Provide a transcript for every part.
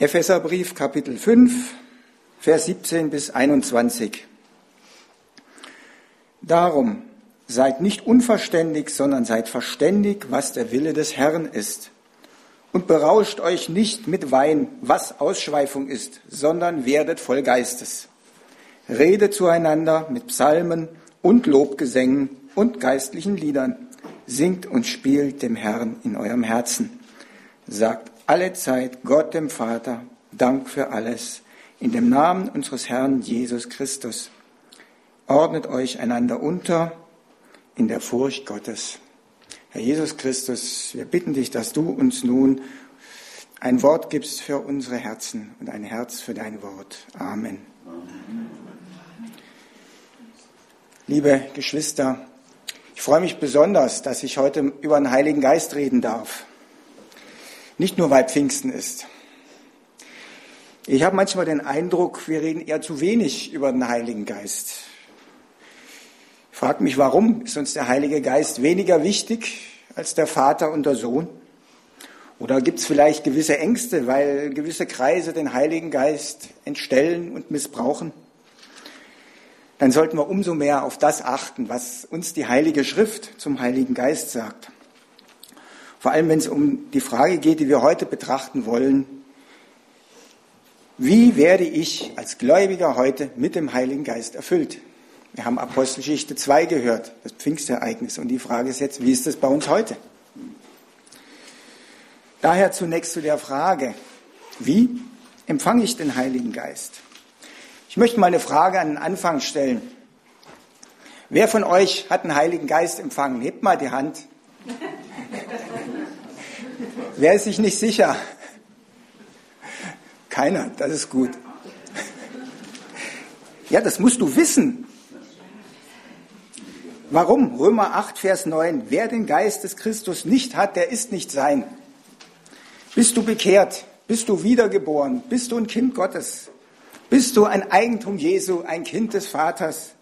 Epheserbrief, Kapitel 5, Vers 17 bis 21. Darum seid nicht unverständig, sondern seid verständig, was der Wille des Herrn ist. Und berauscht euch nicht mit Wein, was Ausschweifung ist, sondern werdet voll Geistes. Redet zueinander mit Psalmen und Lobgesängen und geistlichen Liedern. Singt und spielt dem Herrn in eurem Herzen. Sagt alle Zeit Gott dem Vater Dank für alles, in dem Namen unseres Herrn Jesus Christus. Ordnet euch einander unter in der Furcht Gottes. Herr Jesus Christus, wir bitten dich, dass du uns nun ein Wort gibst für unsere Herzen und ein Herz für dein Wort. Amen. Liebe Geschwister, ich freue mich besonders, dass ich heute über den Heiligen Geist reden darf. Nicht nur, weil Pfingsten ist. Ich habe manchmal den Eindruck, wir reden eher zu wenig über den Heiligen Geist. Ich frage mich, warum ist uns der Heilige Geist weniger wichtig als der Vater und der Sohn? Oder gibt es vielleicht gewisse Ängste, weil gewisse Kreise den Heiligen Geist entstellen und missbrauchen? Dann sollten wir umso mehr auf das achten, was uns die Heilige Schrift zum Heiligen Geist sagt. Vor allem, wenn es um die Frage geht, die wir heute betrachten wollen: Wie werde ich als Gläubiger heute mit dem Heiligen Geist erfüllt? Wir haben Apostelgeschichte 2 gehört, das Pfingstereignis. Und die Frage ist jetzt, wie ist das bei uns heute? Daher zunächst zu der Frage, wie empfange ich den Heiligen Geist? Ich möchte mal eine Frage an den Anfang stellen. Wer von euch hat den Heiligen Geist empfangen? Hebt mal die Hand. Wer ist sich nicht sicher? Keiner, das ist gut. Ja, das musst du wissen. Warum? Römer 8, Vers 9. Wer den Geist des Christus nicht hat, der ist nicht sein. Bist du bekehrt? Bist du wiedergeboren? Bist du ein Kind Gottes? Bist du ein Eigentum Jesu, ein Kind des Vaters?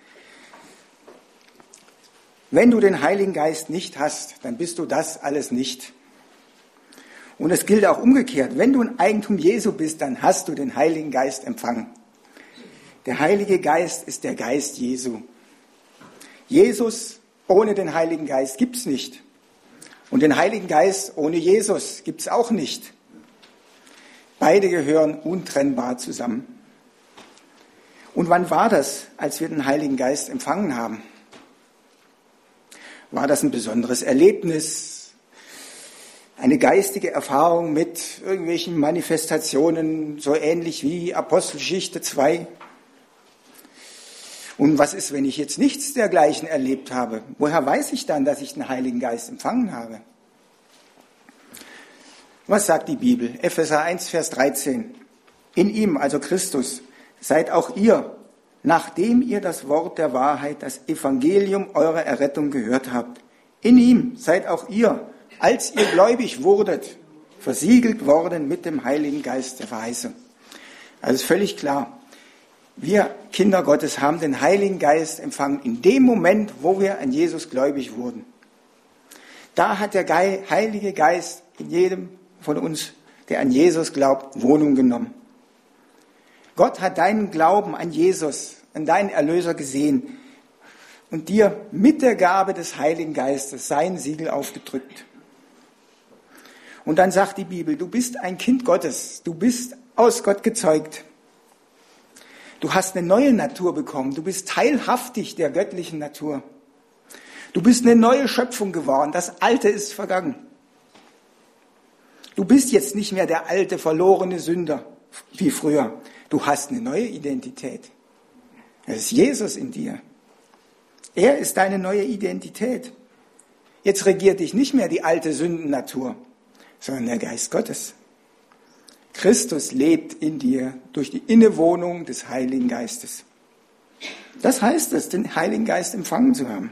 Wenn du den Heiligen Geist nicht hast, dann bist du das alles nicht. Und es gilt auch umgekehrt. Wenn du ein Eigentum Jesu bist, dann hast du den Heiligen Geist empfangen. Der Heilige Geist ist der Geist Jesu. Jesus ohne den Heiligen Geist gibt es nicht. Und den Heiligen Geist ohne Jesus gibt es auch nicht. Beide gehören untrennbar zusammen. Und wann war das, als wir den Heiligen Geist empfangen haben? War das ein besonderes Erlebnis? Eine geistige Erfahrung mit irgendwelchen Manifestationen, so ähnlich wie Apostelgeschichte 2? Und was ist, wenn ich jetzt nichts dergleichen erlebt habe? Woher weiß ich dann, dass ich den Heiligen Geist empfangen habe? Was sagt die Bibel? Epheser 1, Vers 13. In ihm, also Christus, seid auch ihr, nachdem ihr das Wort der Wahrheit, das Evangelium eurer Errettung gehört habt. In ihm seid auch ihr, als ihr gläubig wurdet, versiegelt worden mit dem Heiligen Geist der Verheißung. Also ist völlig klar. Wir Kinder Gottes haben den Heiligen Geist empfangen in dem Moment, wo wir an Jesus gläubig wurden. Da hat der Heilige Geist in jedem von uns, der an Jesus glaubt, Wohnung genommen. Gott hat deinen Glauben an Jesus, an deinen Erlöser gesehen und dir mit der Gabe des Heiligen Geistes sein Siegel aufgedrückt. Und dann sagt die Bibel, du bist ein Kind Gottes, du bist aus Gott gezeugt. Du hast eine neue Natur bekommen, du bist teilhaftig der göttlichen Natur. Du bist eine neue Schöpfung geworden, das Alte ist vergangen. Du bist jetzt nicht mehr der alte, verlorene Sünder wie früher. Du hast eine neue Identität. Es ist Jesus in dir. Er ist deine neue Identität. Jetzt regiert dich nicht mehr die alte Sündennatur, sondern der Geist Gottes. Christus lebt in dir durch die Innewohnung des Heiligen Geistes. Das heißt es, den Heiligen Geist empfangen zu haben.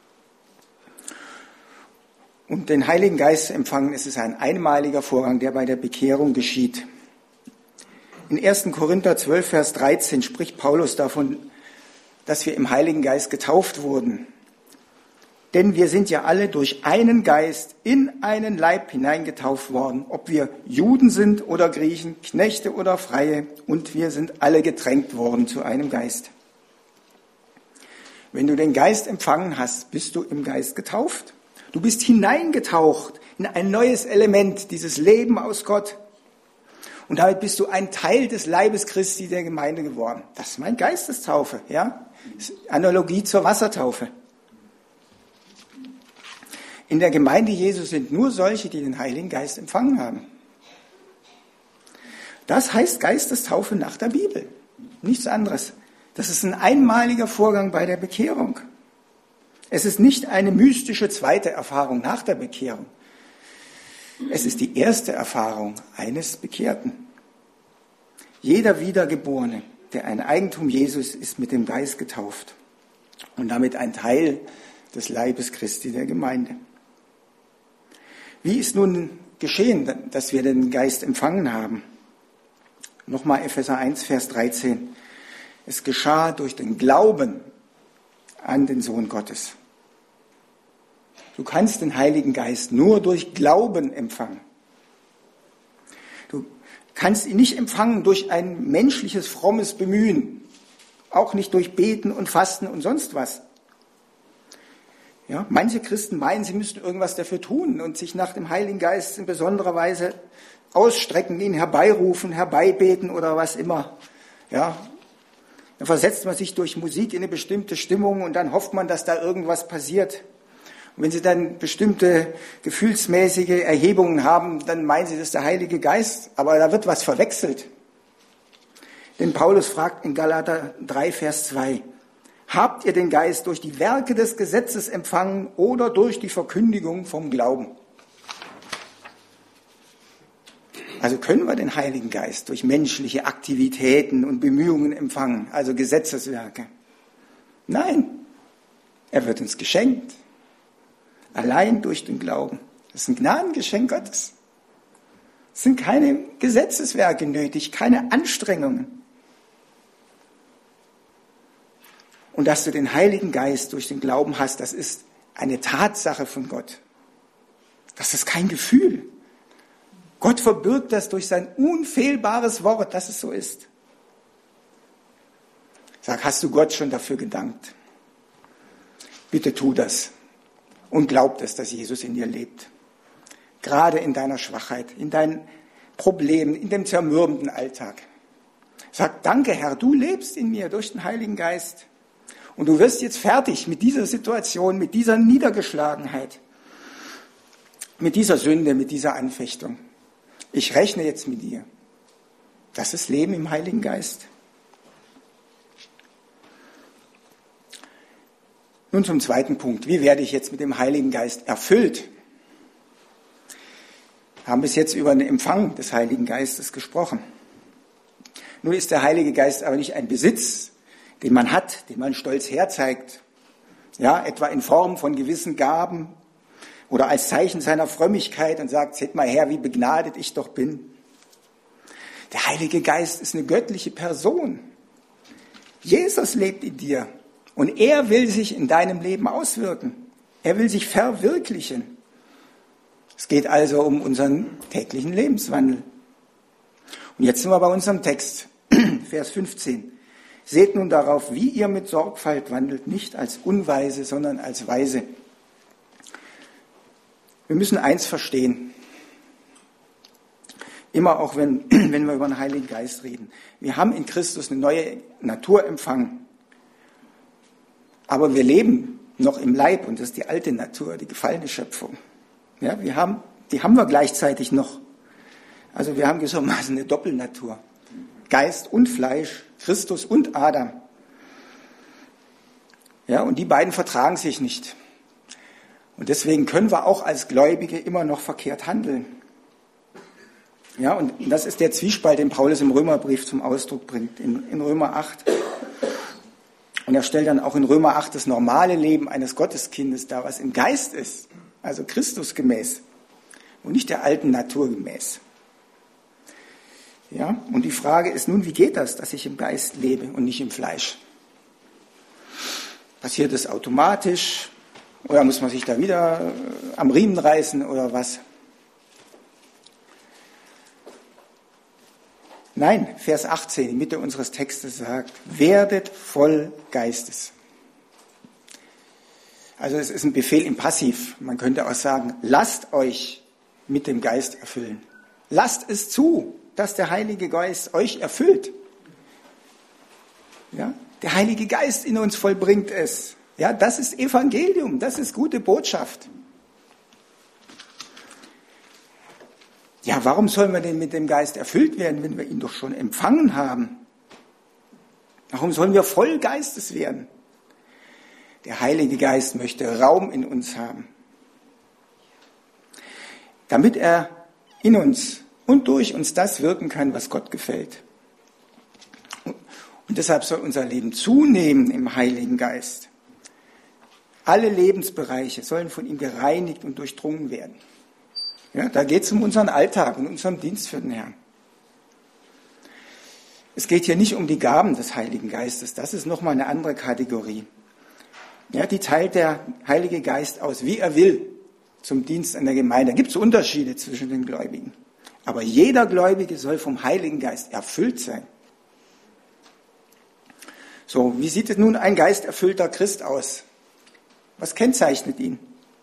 Und den Heiligen Geist zu empfangen, ist es ein einmaliger Vorgang, der bei der Bekehrung geschieht. In 1. Korinther 12, Vers 13 spricht Paulus davon, dass wir im Heiligen Geist getauft wurden. Denn wir sind ja alle durch einen Geist in einen Leib hineingetauft worden, ob wir Juden sind oder Griechen, Knechte oder Freie, und wir sind alle getränkt worden zu einem Geist. Wenn du den Geist empfangen hast, bist du im Geist getauft. Du bist hineingetaucht in ein neues Element, dieses Leben aus Gott. Und damit bist du ein Teil des Leibes Christi der Gemeinde geworden. Das ist meine Geistestaufe, ja? Das ist Analogie zur Wassertaufe. In der Gemeinde Jesu sind nur solche, die den Heiligen Geist empfangen haben. Das heißt Geistestaufe nach der Bibel. Nichts anderes. Das ist ein einmaliger Vorgang bei der Bekehrung. Es ist nicht eine mystische zweite Erfahrung nach der Bekehrung. Es ist die erste Erfahrung eines Bekehrten. Jeder Wiedergeborene, der ein Eigentum Jesus ist, mit dem Geist getauft und damit ein Teil des Leibes Christi der Gemeinde. Wie ist nun geschehen, dass wir den Geist empfangen haben? Nochmal Epheser 1, Vers 13. Es geschah durch den Glauben an den Sohn Gottes. Du kannst den Heiligen Geist nur durch Glauben empfangen. Du kannst ihn nicht empfangen durch ein menschliches, frommes Bemühen. Auch nicht durch Beten und Fasten und sonst was. Ja, manche Christen meinen, sie müssten irgendwas dafür tun und sich nach dem Heiligen Geist in besonderer Weise ausstrecken, ihn herbeirufen, herbeibeten oder was immer. Ja, dann versetzt man sich durch Musik in eine bestimmte Stimmung und dann hofft man, dass da irgendwas passiert. Und wenn sie dann bestimmte gefühlsmäßige Erhebungen haben, dann meinen sie, das ist der Heilige Geist, aber da wird was verwechselt. Denn Paulus fragt in Galater 3, Vers 2, habt ihr den Geist durch die Werke des Gesetzes empfangen oder durch die Verkündigung vom Glauben? Also können wir den Heiligen Geist durch menschliche Aktivitäten und Bemühungen empfangen, also Gesetzeswerke? Nein, er wird uns geschenkt. Allein durch den Glauben. Das ist ein Gnadengeschenk Gottes. Es sind keine Gesetzeswerke nötig, keine Anstrengungen. Und dass du den Heiligen Geist durch den Glauben hast, das ist eine Tatsache von Gott. Das ist kein Gefühl. Gott verbirgt das durch sein unfehlbares Wort, dass es so ist. Sag, hast du Gott schon dafür gedankt? Bitte tu das. Und glaub es, dass Jesus in dir lebt. Gerade in deiner Schwachheit, in deinen Problemen, in dem zermürbenden Alltag. Sag, danke Herr, du lebst in mir durch den Heiligen Geist. Und du wirst jetzt fertig mit dieser Situation, mit dieser Niedergeschlagenheit, mit dieser Sünde, mit dieser Anfechtung. Ich rechne jetzt mit dir. Das ist Leben im Heiligen Geist. Nun zum zweiten Punkt. Wie werde ich jetzt mit dem Heiligen Geist erfüllt? Wir haben bis jetzt über den Empfang des Heiligen Geistes gesprochen. Nun ist der Heilige Geist aber nicht ein Besitz, den man hat, den man stolz herzeigt. Ja, etwa in Form von gewissen Gaben oder als Zeichen seiner Frömmigkeit und sagt, seht mal her, wie begnadet ich doch bin. Der Heilige Geist ist eine göttliche Person. Jesus lebt in dir. Und er will sich in deinem Leben auswirken. Er will sich verwirklichen. Es geht also um unseren täglichen Lebenswandel. Und jetzt sind wir bei unserem Text, Vers 15. Seht nun darauf, wie ihr mit Sorgfalt wandelt, nicht als Unweise, sondern als Weise. Wir müssen eins verstehen. Immer auch, wenn wir über den Heiligen Geist reden. Wir haben in Christus eine neue Natur empfangen. Aber wir leben noch im Leib und das ist die alte Natur, die gefallene Schöpfung. Ja, die haben wir gleichzeitig noch. Also wir haben gewissermaßen eine Doppelnatur. Geist und Fleisch, Christus und Adam. Ja, und die beiden vertragen sich nicht. Und deswegen können wir auch als Gläubige immer noch verkehrt handeln. Ja, und das ist der Zwiespalt, den Paulus im Römerbrief zum Ausdruck bringt, in Römer 8. Und er stellt dann auch in Römer 8 das normale Leben eines Gotteskindes dar, was im Geist ist, also Christus gemäß und nicht der alten Natur gemäß. Ja, und die Frage ist nun, wie geht das, dass ich im Geist lebe und nicht im Fleisch? Passiert es automatisch Oder muss man sich da wieder am Riemen reißen oder was? Nein, Vers 18, in Mitte unseres Textes sagt, werdet voll Geistes. Also es ist ein Befehl im Passiv. Man könnte auch sagen, lasst euch mit dem Geist erfüllen. Lasst es zu, dass der Heilige Geist euch erfüllt. Ja? Der Heilige Geist in uns vollbringt es. Ja, das ist Evangelium, das ist gute Botschaft. Ja, warum sollen wir denn mit dem Geist erfüllt werden, wenn wir ihn doch schon empfangen haben? Warum sollen wir voll Geistes werden? Der Heilige Geist möchte Raum in uns haben, damit er in uns und durch uns das wirken kann, was Gott gefällt. Und deshalb soll unser Leben zunehmen im Heiligen Geist. Alle Lebensbereiche sollen von ihm gereinigt und durchdrungen werden. Ja, da geht es um unseren Alltag und unseren Dienst für den Herrn. Es geht hier nicht um die Gaben des Heiligen Geistes, das ist nochmal eine andere Kategorie. Ja, die teilt der Heilige Geist aus, wie er will, zum Dienst an der Gemeinde. Da gibt es Unterschiede zwischen den Gläubigen. Aber jeder Gläubige soll vom Heiligen Geist erfüllt sein. So, wie sieht es nun ein geisterfüllter Christ aus? Was kennzeichnet ihn?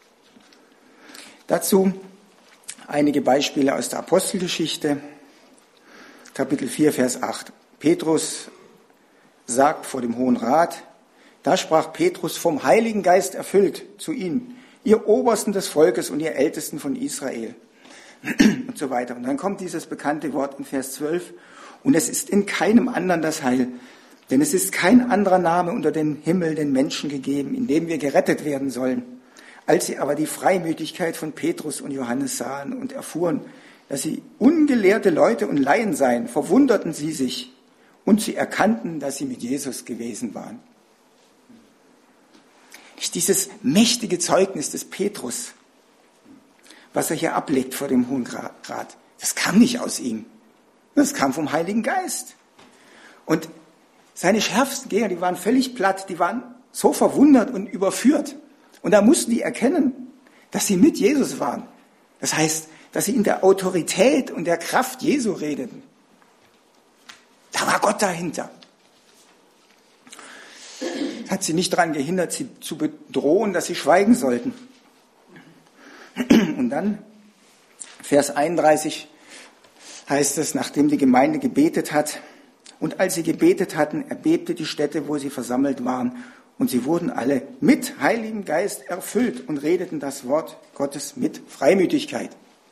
Dazu einige Beispiele aus der Apostelgeschichte, Kapitel 4, Vers 8. Petrus sagt vor dem Hohen Rat, da sprach Petrus vom Heiligen Geist erfüllt zu ihnen, ihr Obersten des Volkes und ihr Ältesten von Israel und so weiter. Und dann kommt dieses bekannte Wort in Vers 12, und es ist in keinem anderen das Heil, denn es ist kein anderer Name unter dem Himmel den Menschen gegeben, in dem wir gerettet werden sollen. Als sie aber die Freimütigkeit von Petrus und Johannes sahen und erfuhren, dass sie ungelehrte Leute und Laien seien, verwunderten sie sich und sie erkannten, dass sie mit Jesus gewesen waren. Dieses mächtige Zeugnis des Petrus, was er hier ablegt vor dem Hohen Rat, das kam nicht aus ihm. Das kam vom Heiligen Geist. Und seine schärfsten Gegner, die waren völlig platt, die waren so verwundert und überführt. Und da mussten die erkennen, dass sie mit Jesus waren. Das heißt, dass sie in der Autorität und der Kraft Jesu redeten. Da war Gott dahinter. Hat sie nicht daran gehindert, sie zu bedrohen, dass sie schweigen sollten. Und dann, Vers 31, heißt es, nachdem die Gemeinde gebetet hat, und als sie gebetet hatten, erbebte die Stätte, wo sie versammelt waren, und sie wurden alle mit Heiligem Geist erfüllt und redeten das Wort Gottes mit Freimütigkeit.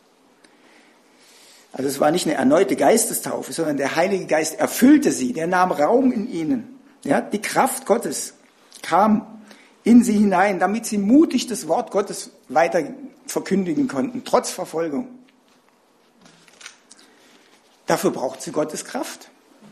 Also es war nicht eine erneute Geistestaufe, sondern der Heilige Geist erfüllte sie, der nahm Raum in ihnen. Ja, die Kraft Gottes kam in sie hinein, damit sie mutig das Wort Gottes weiter verkündigen konnten, trotz Verfolgung. Dafür braucht sie Gottes Kraft.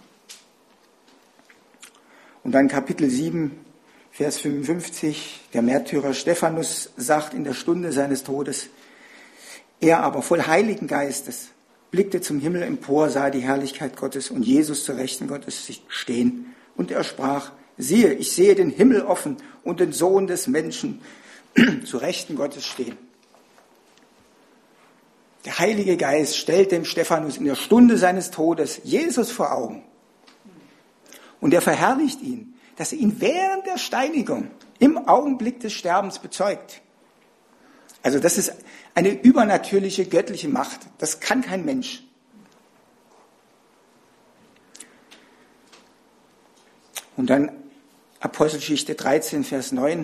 Und dann Kapitel 7, Vers 55, der Märtyrer Stephanus sagt in der Stunde seines Todes, er aber voll Heiligen Geistes blickte zum Himmel empor, sah die Herrlichkeit Gottes und Jesus zur Rechten Gottes stehen. Und er sprach, siehe, ich sehe den Himmel offen und den Sohn des Menschen zur Rechten Gottes stehen. Der Heilige Geist stellt dem Stephanus in der Stunde seines Todes Jesus vor Augen. Und er verherrlicht ihn, dass er ihn während der Steinigung im Augenblick des Sterbens bezeugt. Also das ist eine übernatürliche göttliche Macht. Das kann kein Mensch. Und dann Apostelgeschichte 13, Vers 9.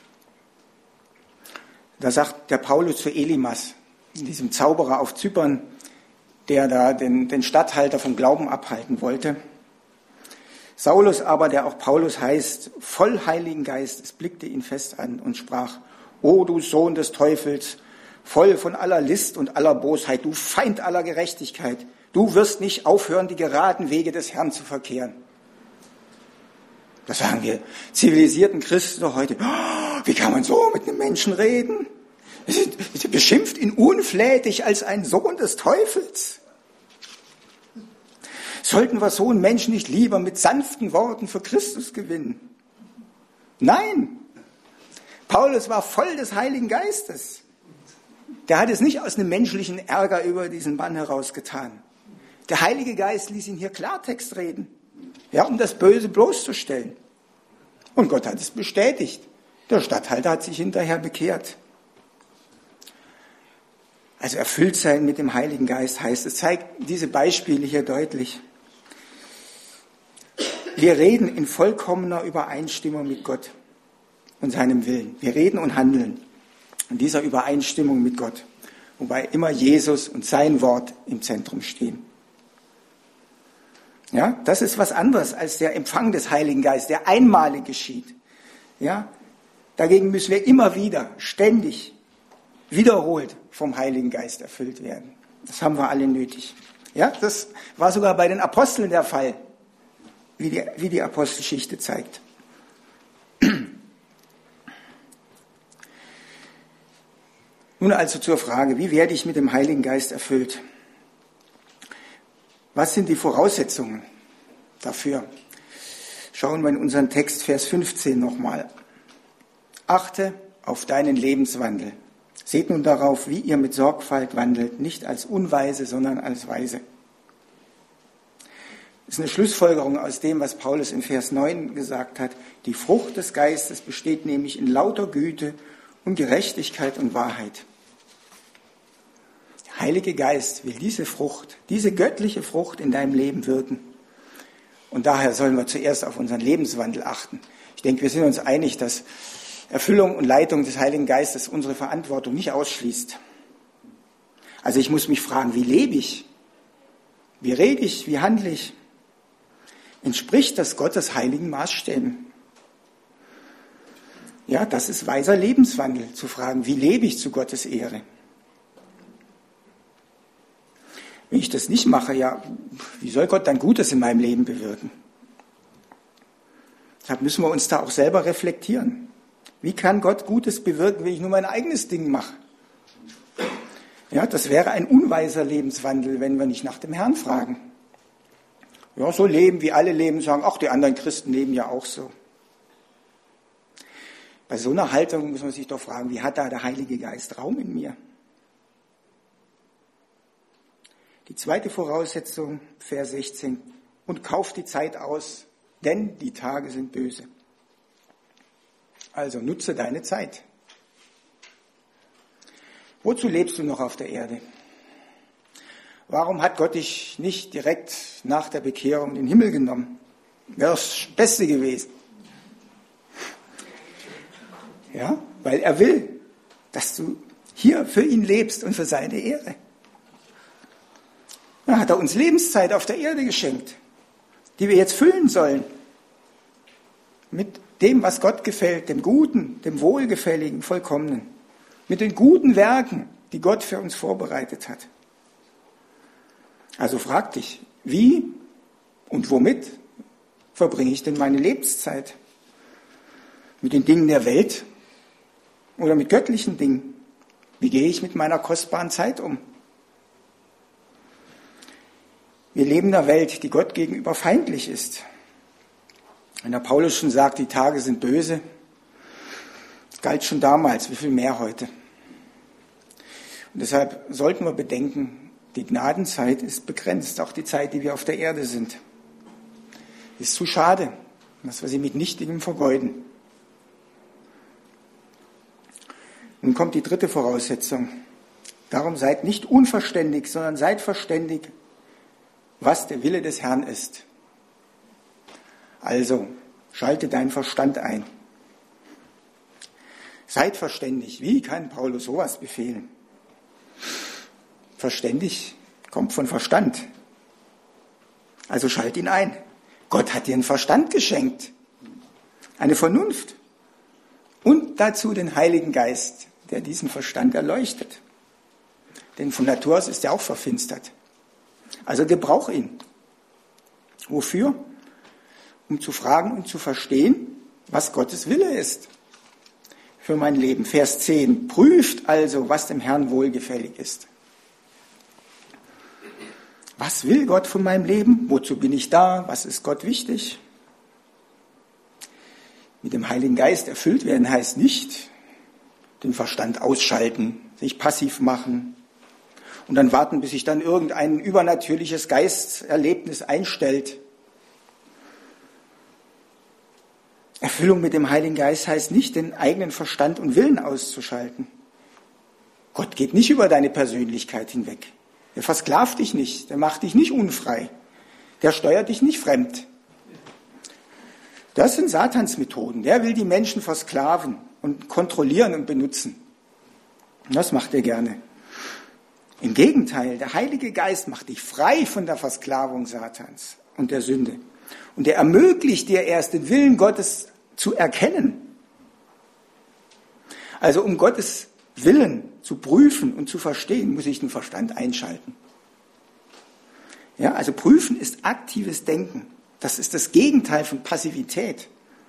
Da sagt der Paulus zu Elimas, diesem Zauberer auf Zypern, der da den Statthalter vom Glauben abhalten wollte. Saulus aber, der auch Paulus heißt, voll Heiligen Geistes, blickte ihn fest an und sprach, O du Sohn des Teufels, voll von aller List und aller Bosheit, du Feind aller Gerechtigkeit, du wirst nicht aufhören, die geraden Wege des Herrn zu verkehren. Das sagen wir zivilisierten Christen heute. Oh, wie kann man so mit einem Menschen reden? Sie beschimpft ihn unflätig als ein Sohn des Teufels. Sollten wir so einen Menschen nicht lieber mit sanften Worten für Christus gewinnen? Nein. Paulus war voll des Heiligen Geistes. Der hat es nicht aus einem menschlichen Ärger über diesen Mann herausgetan. Der Heilige Geist ließ ihn hier Klartext reden, ja, um das Böse bloßzustellen. Und Gott hat es bestätigt. Der Statthalter hat sich hinterher bekehrt. Also erfüllt sein mit dem Heiligen Geist heißt, es zeigt diese Beispiele hier deutlich. Wir reden in vollkommener Übereinstimmung mit Gott und seinem Willen. Wir reden und handeln in dieser Übereinstimmung mit Gott, wobei immer Jesus und sein Wort im Zentrum stehen. Ja, das ist was anderes als der Empfang des Heiligen Geistes, der einmalig geschieht. Ja, dagegen müssen wir immer wieder, ständig, wiederholt vom Heiligen Geist erfüllt werden. Das haben wir alle nötig. Ja, das war sogar bei den Aposteln der Fall, wie die Apostelgeschichte zeigt. Nun also zur Frage, wie werde ich mit dem Heiligen Geist erfüllt? Was sind die Voraussetzungen dafür? Schauen wir in unseren Text, Vers 15 nochmal. Achte auf deinen Lebenswandel. Seht nun darauf, wie ihr mit Sorgfalt wandelt, nicht als Unweise, sondern als Weise. Das ist eine Schlussfolgerung aus dem, was Paulus in Vers 9 gesagt hat. Die Frucht des Geistes besteht nämlich in lauter Güte und Gerechtigkeit und Wahrheit. Der Heilige Geist will diese Frucht, diese göttliche Frucht in deinem Leben wirken. Und daher sollen wir zuerst auf unseren Lebenswandel achten. Ich denke, wir sind uns einig, dass Erfüllung und Leitung des Heiligen Geistes unsere Verantwortung nicht ausschließt. Also ich muss mich fragen, wie lebe ich? Wie rede ich? Wie handle ich? Entspricht das Gottes heiligen Maßstäben? Ja, das ist weiser Lebenswandel, zu fragen, wie lebe ich zu Gottes Ehre? Wenn ich das nicht mache, ja, wie soll Gott dann Gutes in meinem Leben bewirken? Deshalb müssen wir uns da auch selber reflektieren. Wie kann Gott Gutes bewirken, wenn ich nur mein eigenes Ding mache? Ja, das wäre ein unweiser Lebenswandel, wenn wir nicht nach dem Herrn fragen. Ja, so leben, wie alle leben, sagen, ach, die anderen Christen leben ja auch so. Bei so einer Haltung muss man sich doch fragen, wie hat da der Heilige Geist Raum in mir? Die zweite Voraussetzung, Vers 16, und kauft die Zeit aus, denn die Tage sind böse. Also nutze deine Zeit. Wozu lebst du noch auf der Erde? Warum hat Gott dich nicht direkt nach der Bekehrung in den Himmel genommen? Wäre das Beste gewesen. Ja, weil er will, dass du hier für ihn lebst und für seine Ehre. Dann hat er uns Lebenszeit auf der Erde geschenkt, die wir jetzt füllen sollen mit dem, was Gott gefällt, dem Guten, dem Wohlgefälligen, Vollkommenen, mit den guten Werken, die Gott für uns vorbereitet hat. Also frag dich, wie und womit verbringe ich denn meine Lebenszeit? Mit den Dingen der Welt oder mit göttlichen Dingen? Wie gehe ich mit meiner kostbaren Zeit um? Wir leben in einer Welt, die Gott gegenüber feindlich ist. Wenn der Paulus schon sagt, die Tage sind böse, das galt schon damals, wie viel mehr heute. Und deshalb sollten wir bedenken, die Gnadenzeit ist begrenzt, auch die Zeit, die wir auf der Erde sind. Ist zu schade, dass wir sie mit Nichtigem vergeuden. Nun kommt die dritte Voraussetzung. Darum seid nicht unverständig, sondern seid verständig, was der Wille des Herrn ist. Also, schalte deinen Verstand ein. Seid verständig. Wie kann Paulus sowas befehlen? Verständig kommt von Verstand. Also schalt ihn ein. Gott hat dir einen Verstand geschenkt, eine Vernunft und dazu den Heiligen Geist, der diesen Verstand erleuchtet. Denn von Natur aus ist er auch verfinstert. Also gebrauch ihn. Wofür? Um zu fragen und zu verstehen, was Gottes Wille ist für mein Leben. Vers 10. Prüft also, was dem Herrn wohlgefällig ist. Was will Gott von meinem Leben? Wozu bin ich da? Was ist Gott wichtig? Mit dem Heiligen Geist erfüllt werden heißt nicht, den Verstand ausschalten, sich passiv machen und dann warten, bis sich dann irgendein übernatürliches Geisterlebnis einstellt. Erfüllung mit dem Heiligen Geist heißt nicht, den eigenen Verstand und Willen auszuschalten. Gott geht nicht über deine Persönlichkeit hinweg. Der versklavt dich nicht, der macht dich nicht unfrei, der steuert dich nicht fremd. Das sind Satans Methoden. Der will die Menschen versklaven und kontrollieren und benutzen. Und das macht er gerne. Im Gegenteil, der Heilige Geist macht dich frei von der Versklavung Satans und der Sünde. Und er ermöglicht dir erst den Willen Gottes zu erkennen. Also um Gottes Willen zu prüfen und zu verstehen, muss ich den Verstand einschalten. Ja, also prüfen ist aktives Denken. Das ist das Gegenteil von Passivität.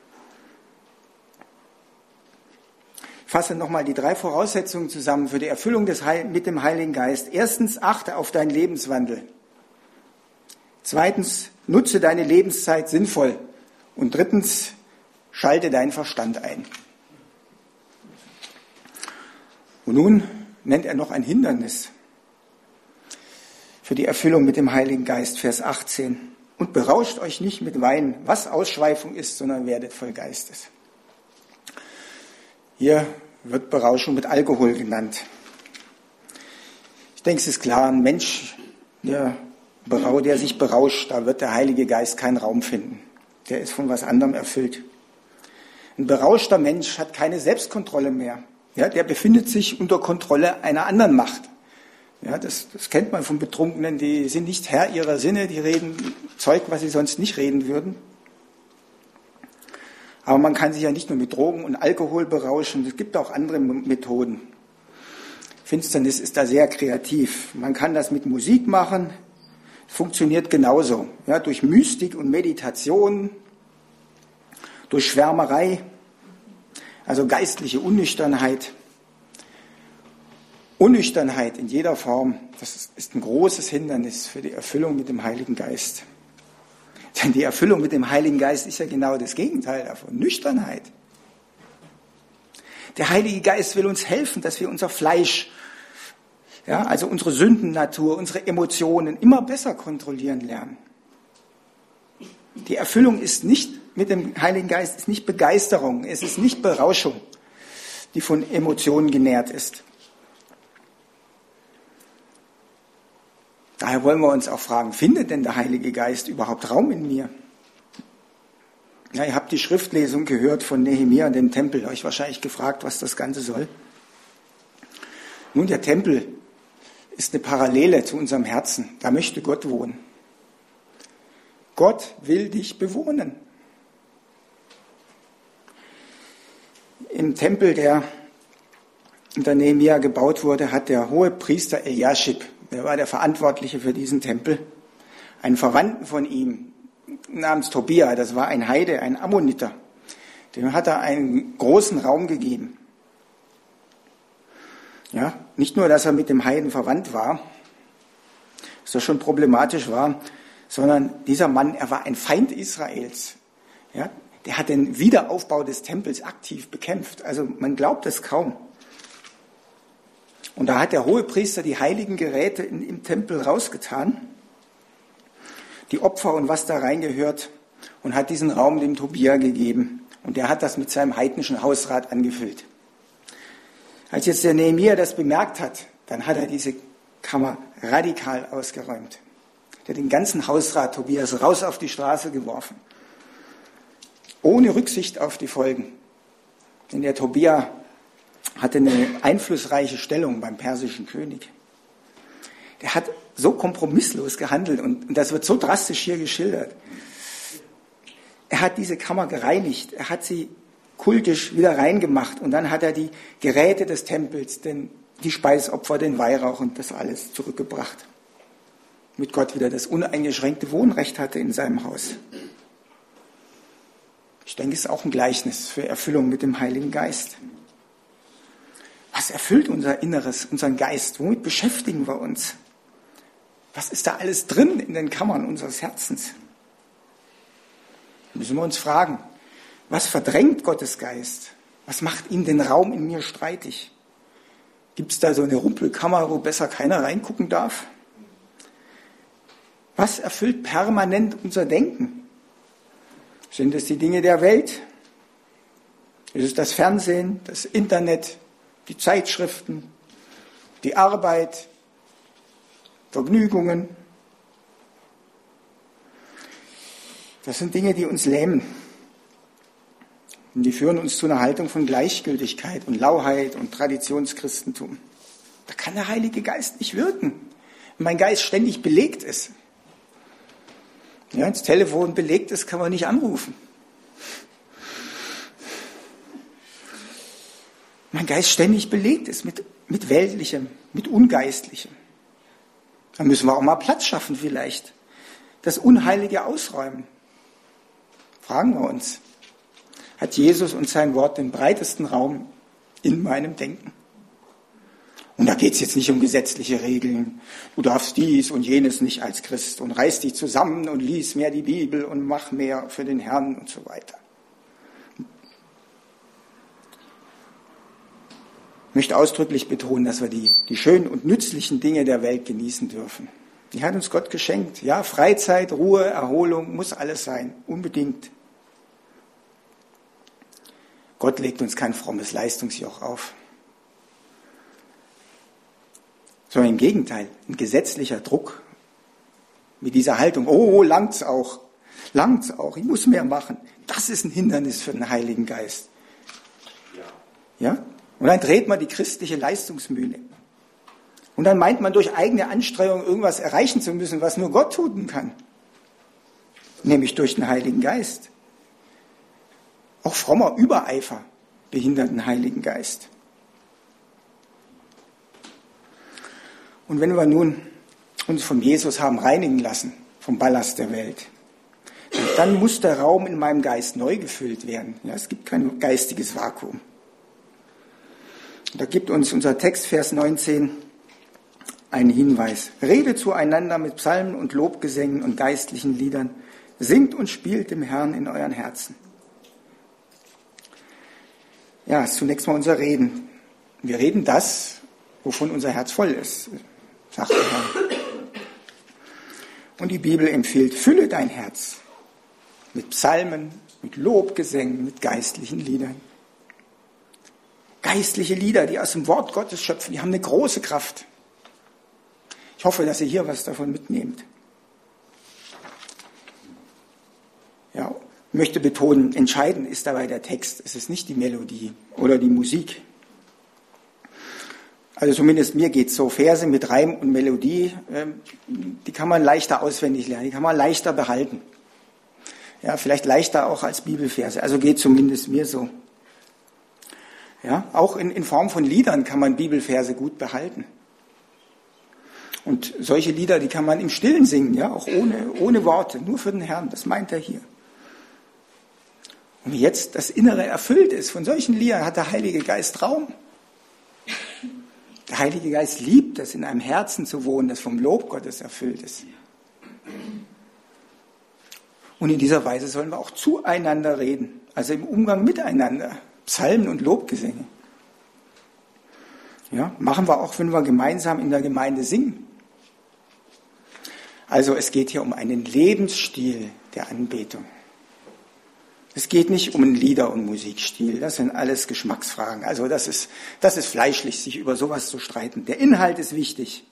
Ich fasse nochmal die 3 Voraussetzungen zusammen für die Erfüllung mit dem Heiligen Geist. Erstens, achte auf deinen Lebenswandel. Zweitens, nutze deine Lebenszeit sinnvoll. Und drittens, schalte deinen Verstand ein. Und nun nennt er noch ein Hindernis für die Erfüllung mit dem Heiligen Geist, Vers 18. Und berauscht euch nicht mit Wein, was Ausschweifung ist, sondern werdet voll Geistes. Hier wird Berauschung mit Alkohol genannt. Ich denke, es ist klar, ein Mensch, der sich berauscht, da wird der Heilige Geist keinen Raum finden. Der ist von was anderem erfüllt. Ein berauschter Mensch hat keine Selbstkontrolle mehr. Ja, der befindet sich unter Kontrolle einer anderen Macht. Ja, das kennt man von Betrunkenen, die sind nicht Herr ihrer Sinne, die reden Zeug, was sie sonst nicht reden würden. Aber man kann sich ja nicht nur mit Drogen und Alkohol berauschen, es gibt auch andere Methoden. Finsternis ist da sehr kreativ. Man kann das mit Musik machen, funktioniert genauso. Ja, durch Mystik und Meditation, durch Schwärmerei, also geistliche Unnüchternheit. Unnüchternheit in jeder Form, das ist ein großes Hindernis für die Erfüllung mit dem Heiligen Geist. Denn die Erfüllung mit dem Heiligen Geist ist ja genau das Gegenteil davon, Nüchternheit. Der Heilige Geist will uns helfen, dass wir unser Fleisch, ja, also unsere Sündennatur, unsere Emotionen immer besser kontrollieren lernen. Die Erfüllung ist nicht mit dem Heiligen Geist, ist nicht Begeisterung, es ist nicht Berauschung, die von Emotionen genährt ist. Daher wollen wir uns auch fragen, findet denn der Heilige Geist überhaupt Raum in mir? Ja, ihr habt die Schriftlesung gehört von Nehemia und dem Tempel, euch wahrscheinlich gefragt, was das Ganze soll. Nun, der Tempel ist eine Parallele zu unserem Herzen. Da möchte Gott wohnen. Gott will dich bewohnen. Im Tempel, der unter Nehemia gebaut wurde, hat der hohe Priester Eliaschib, der war der Verantwortliche für diesen Tempel, einen Verwandten von ihm namens Tobia, das war ein Heide, ein Ammoniter, dem hat er einen großen Raum gegeben. Ja, nicht nur, dass er mit dem Heiden verwandt war, was das schon problematisch war, sondern dieser Mann, er war ein Feind Israels. Ja, der hat den Wiederaufbau des Tempels aktiv bekämpft. Also man glaubt es kaum. Und da hat der Hohepriester die heiligen Geräte im Tempel rausgetan, die Opfer und was da reingehört, und hat diesen Raum dem Tobia gegeben. Und der hat das mit seinem heidnischen Hausrat angefüllt. Als jetzt der Nehemia das bemerkt hat, dann hat er diese Kammer radikal ausgeräumt. Der hat den ganzen Hausrat Tobias raus auf die Straße geworfen. Ohne Rücksicht auf die Folgen. Denn der Tobia hatte eine einflussreiche Stellung beim persischen König. Der hat so kompromisslos gehandelt und das wird so drastisch hier geschildert. Er hat diese Kammer gereinigt, er hat sie kultisch wieder reingemacht und dann hat er die Geräte des Tempels, die Speisopfer, den Weihrauch und das alles zurückgebracht. Damit Gott wieder das uneingeschränkte Wohnrecht hatte in seinem Haus. Ich denke, es ist auch ein Gleichnis für Erfüllung mit dem Heiligen Geist. Was erfüllt unser Inneres, unseren Geist? Womit beschäftigen wir uns? Was ist da alles drin in den Kammern unseres Herzens? Müssen wir uns fragen, was verdrängt Gottes Geist? Was macht ihm den Raum in mir streitig? Gibt es da so eine Rumpelkammer, wo besser keiner reingucken darf? Was erfüllt permanent unser Denken? Sind es die Dinge der Welt? Ist es das Fernsehen, das Internet, die Zeitschriften, die Arbeit, Vergnügungen? Das sind Dinge, die uns lähmen. Und die führen uns zu einer Haltung von Gleichgültigkeit und Lauheit und Traditionschristentum. Da kann der Heilige Geist nicht wirken, wenn mein Geist ständig belegt ist. Ja, das Telefon belegt ist, kann man nicht anrufen. Mein Geist ständig belegt ist mit Weltlichem, mit Ungeistlichem. Da müssen wir auch mal Platz schaffen vielleicht. Das Unheilige ausräumen. Fragen wir uns. Hat Jesus und sein Wort den breitesten Raum in meinem Denken? Und da geht es jetzt nicht um gesetzliche Regeln. Du darfst dies und jenes nicht als Christ und reiß dich zusammen und lies mehr die Bibel und mach mehr für den Herrn und so weiter. Ich möchte ausdrücklich betonen, dass wir die schönen und nützlichen Dinge der Welt genießen dürfen. Die hat uns Gott geschenkt. Ja, Freizeit, Ruhe, Erholung, muss alles sein. Unbedingt. Gott legt uns kein frommes Leistungsjoch auf. Sondern im Gegenteil, ein gesetzlicher Druck mit dieser Haltung, oh, langt's auch, ich muss mehr machen. Das ist ein Hindernis für den Heiligen Geist. Ja? Und dann dreht man die christliche Leistungsmühle. Und dann meint man, durch eigene Anstrengung irgendwas erreichen zu müssen, was nur Gott tun kann. Nämlich durch den Heiligen Geist. Auch frommer Übereifer behindert den Heiligen Geist. Und wenn wir nun uns von Jesus haben reinigen lassen, vom Ballast der Welt, dann muss der Raum in meinem Geist neu gefüllt werden. Ja, es gibt kein geistiges Vakuum. Da gibt uns unser Text, Vers 19, einen Hinweis. Redet zueinander mit Psalmen und Lobgesängen und geistlichen Liedern. Singt und spielt dem Herrn in euren Herzen. Ja, ist zunächst mal unser Reden. Wir reden das, wovon unser Herz voll ist, sagt der Herr. Und die Bibel empfiehlt, fülle dein Herz mit Psalmen, mit Lobgesängen, mit geistlichen Liedern. Geistliche Lieder, die aus dem Wort Gottes schöpfen, die haben eine große Kraft. Ich hoffe, dass ihr hier was davon mitnehmt. Ja, ich möchte betonen, entscheidend ist dabei der Text. Es ist nicht die Melodie oder die Musik. Also zumindest mir geht es so. Verse mit Reim und Melodie, die kann man leichter auswendig lernen, die kann man leichter behalten. Ja, vielleicht leichter auch als Bibelverse. Also geht zumindest mir so. Ja, auch in Form von Liedern kann man Bibelverse gut behalten. Und solche Lieder, die kann man im Stillen singen, ja, auch ohne Worte, nur für den Herrn. Das meint er hier. Und wie jetzt das Innere erfüllt ist von solchen Liedern, hat der Heilige Geist Raum. Der Heilige Geist liebt es, in einem Herzen zu wohnen, das vom Lob Gottes erfüllt ist. Und in dieser Weise sollen wir auch zueinander reden, also im Umgang miteinander. Psalmen und Lobgesänge. Ja, machen wir auch, wenn wir gemeinsam in der Gemeinde singen. Also es geht hier um einen Lebensstil der Anbetung. Es geht nicht um einen Lieder- und Musikstil. Das sind alles Geschmacksfragen. Also das ist fleischlich, sich über sowas zu streiten. Der Inhalt ist wichtig.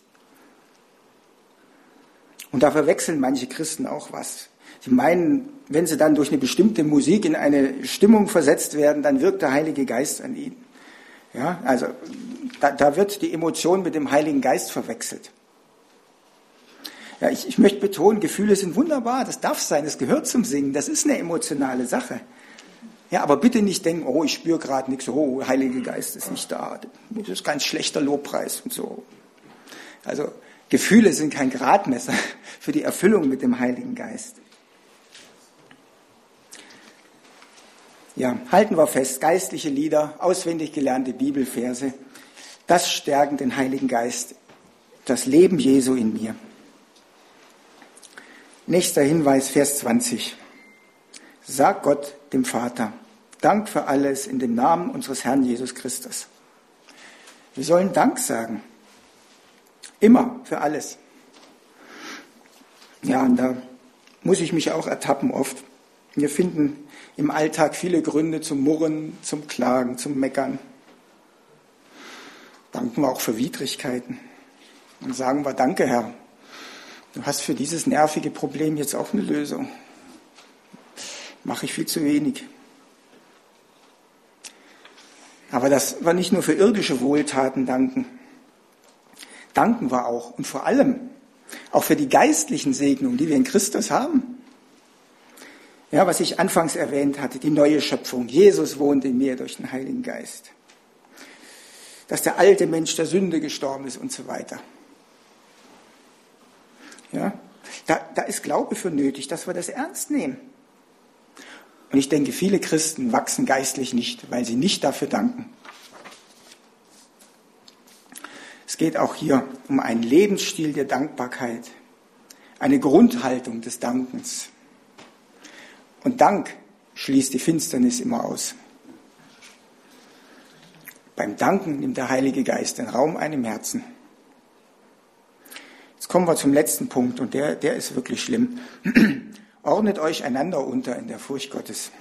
Und da verwechseln manche Christen auch was. Sie meinen, wenn sie dann durch eine bestimmte Musik in eine Stimmung versetzt werden, dann wirkt der Heilige Geist an ihnen. Ja, also da wird die Emotion mit dem Heiligen Geist verwechselt. Ja, ich möchte betonen, Gefühle sind wunderbar, das darf sein, das gehört zum Singen, das ist eine emotionale Sache. Ja, aber bitte nicht denken, oh, ich spüre gerade nichts, oh, Heiliger Geist ist nicht da, das ist ganz schlechter Lobpreis und so. Also Gefühle sind kein Gradmesser für die Erfüllung mit dem Heiligen Geist. Ja, halten wir fest, geistliche Lieder, auswendig gelernte Bibelverse, das stärken den Heiligen Geist, das Leben Jesu in mir. Nächster Hinweis, Vers 20. Sag Gott, dem Vater, Dank für alles in dem Namen unseres Herrn Jesus Christus. Wir sollen Dank sagen. Immer für alles. Ja, und da muss ich mich auch ertappen oft. Wir finden im Alltag viele Gründe zum Murren, zum Klagen, zum Meckern. Danken wir auch für Widrigkeiten. Und sagen wir, danke Herr, du hast für dieses nervige Problem jetzt auch eine Lösung. Mache ich viel zu wenig. Aber dass wir nicht nur für irdische Wohltaten danken. Danken wir auch und vor allem auch für die geistlichen Segnungen, die wir in Christus haben. Ja, was ich anfangs erwähnt hatte, die neue Schöpfung. Jesus wohnt in mir durch den Heiligen Geist. Dass der alte Mensch der Sünde gestorben ist und so weiter. Ja, da ist Glaube für nötig, dass wir das ernst nehmen. Und ich denke, viele Christen wachsen geistlich nicht, weil sie nicht dafür danken. Es geht auch hier um einen Lebensstil der Dankbarkeit, eine Grundhaltung des Dankens. Und Dank schließt die Finsternis immer aus. Beim Danken nimmt der Heilige Geist den Raum ein im Herzen. Jetzt kommen wir zum letzten Punkt und der ist wirklich schlimm. Ordnet euch einander unter in der Furcht Gottes.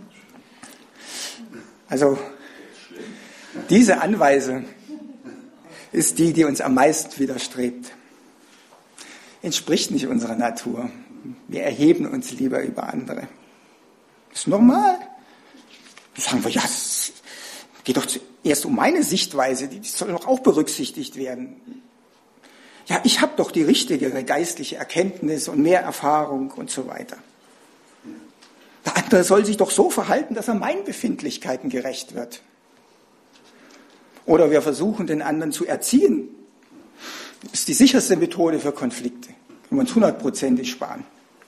Also diese Anweisung ist die uns am meisten widerstrebt. Entspricht nicht unserer Natur. Wir erheben uns lieber über andere. Das ist normal. Dann sagen wir, ja, es geht doch zuerst um meine Sichtweise, die soll doch auch berücksichtigt werden. Ja, ich habe doch die richtigere geistliche Erkenntnis und mehr Erfahrung und so weiter. Der andere soll sich doch so verhalten, dass er meinen Befindlichkeiten gerecht wird. Oder wir versuchen, den anderen zu erziehen. Das ist die sicherste Methode für Konflikte. Können wir uns 100% sparen.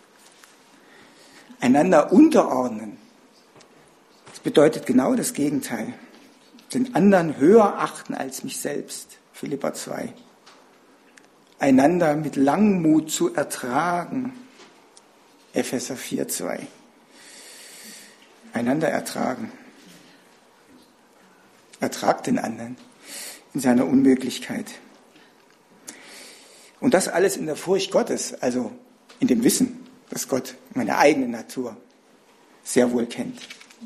Einander unterordnen. Das bedeutet genau das Gegenteil. Den anderen höher achten als mich selbst. Philipper 2. Einander mit Langmut zu ertragen. Epheser 4,2. Einander ertragen. Ertragt den anderen in seiner Unmöglichkeit. Und das alles in der Furcht Gottes, also in dem Wissen, dass Gott meine eigene Natur sehr wohl kennt.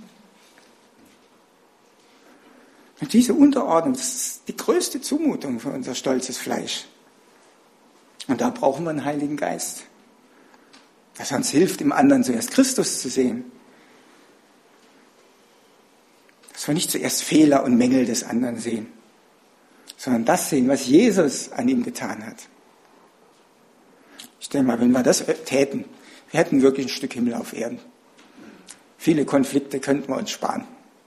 Und diese Unterordnung, das ist die größte Zumutung für unser stolzes Fleisch. Und da brauchen wir einen Heiligen Geist, dass er uns hilft, im anderen zuerst Christus zu sehen. Dass wir nicht zuerst Fehler und Mängel des anderen sehen, sondern das sehen, was Jesus an ihm getan hat. Ich denke mal, wenn wir das täten, wir hätten wirklich ein Stück Himmel auf Erden. Viele Konflikte könnten wir uns sparen.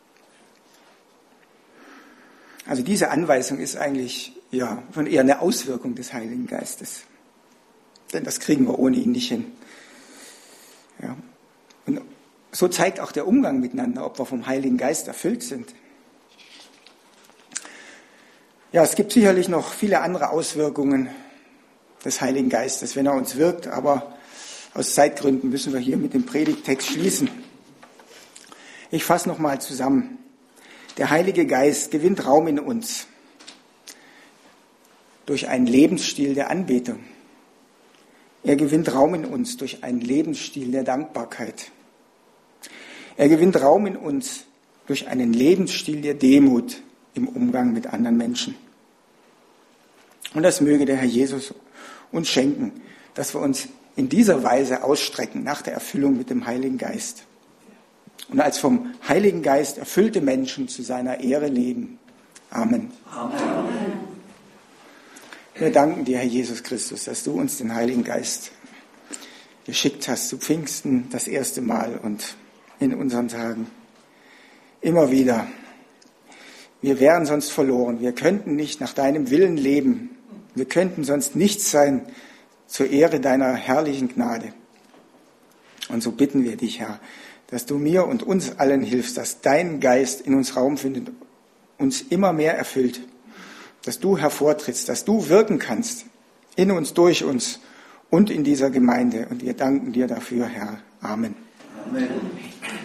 Also diese Anweisung ist eigentlich schon eher eine Auswirkung des Heiligen Geistes. Denn das kriegen wir ohne ihn nicht hin. Ja. Und so zeigt auch der Umgang miteinander, ob wir vom Heiligen Geist erfüllt sind. Ja, es gibt sicherlich noch viele andere Auswirkungen des Heiligen Geistes, wenn er uns wirkt, aber aus Zeitgründen müssen wir hier mit dem Predigttext schließen. Ich fasse nochmal zusammen. Der Heilige Geist gewinnt Raum in uns durch einen Lebensstil der Anbetung. Er gewinnt Raum in uns durch einen Lebensstil der Dankbarkeit. Er gewinnt Raum in uns durch einen Lebensstil der Demut im Umgang mit anderen Menschen. Und das möge der Herr Jesus uns schenken, dass wir uns in dieser Weise ausstrecken nach der Erfüllung mit dem Heiligen Geist. Und als vom Heiligen Geist erfüllte Menschen zu seiner Ehre leben. Amen. Amen. Wir danken dir, Herr Jesus Christus, dass du uns den Heiligen Geist geschickt hast zu Pfingsten das erste Mal und in unseren Tagen immer wieder. Wir wären sonst verloren. Wir könnten nicht nach deinem Willen leben. Wir könnten sonst nichts sein zur Ehre deiner herrlichen Gnade. Und so bitten wir dich, Herr, dass du mir und uns allen hilfst, dass dein Geist in uns Raum findet, uns immer mehr erfüllt, dass du hervortrittst, dass du wirken kannst, in uns, durch uns und in dieser Gemeinde. Und wir danken dir dafür, Herr. Amen. Amen.